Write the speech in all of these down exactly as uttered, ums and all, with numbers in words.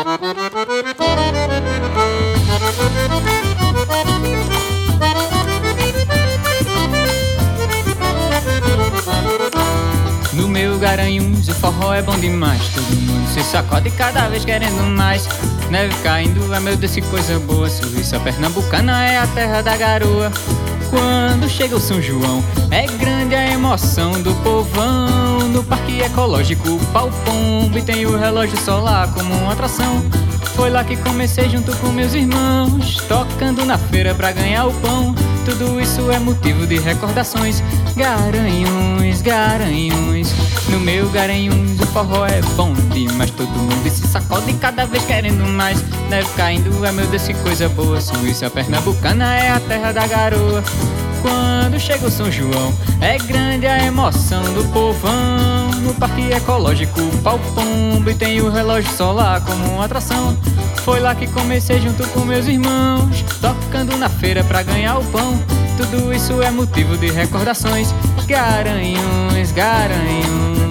No meu Garanhuns o forró é bom demais. Todo mundo se sacode cada vez querendo mais. Neve caindo, é meu Deus, que coisa boa. Suíça pernambucana é a terra da garoa. Quando chega o São João, é grande a emoção do povão. No parque ecológico o pau pombo e tem o relógio solar como uma atração. Foi lá que comecei junto com meus irmãos, tocando na feira pra ganhar o pão. Tudo isso é motivo de recordações. Garanhuns, Garanhuns, no meu Garanhuns o forró é bom demais. Todo mundo se sacode cada vez querendo mais. Neve caindo, é meu Deus, que coisa boa. Suíça pernambucana é a terra da garoa. Quando chega o São João, é grande a emoção do povão. No parque ecológico o pau pombo e tem o relógio solar como uma atração. Foi lá que comecei junto com meus irmãos, tocando na feira pra ganhar o pão. Tudo isso é motivo de recordações. Garanhuns, Garanhuns.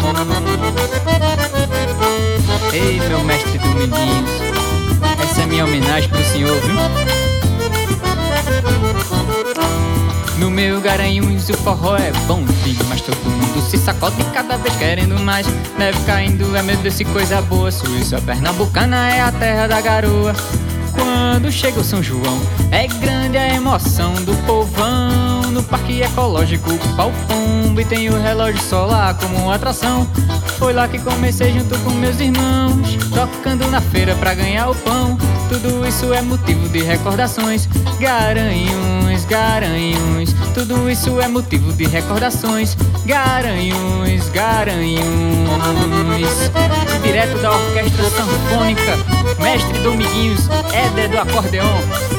Ei, meu mestre Dominguinhos, essa é minha homenagem pro senhor, viu? No meu Garanhuns o forró é bom demais. Todo mundo se sacode cada vez querendo mais. Neve caindo, é meu Deus, que coisa boa. Suíça pernambucana é a terra da garoa. Quando chega o São João, é grande a emoção do povão. No parque ecológico o pau pombo e tem o relógio solar como uma atração. Foi lá que comecei junto com meus irmãos, tocando na feira pra ganhar o pão. Tudo isso é motivo de recordações. Garanhuns, Garanhuns, tudo isso é motivo de recordações. Garanhuns, Garanhuns. Direto da Orquestra Sanfônica, mestre Dominguinhos, Éder do acordeon.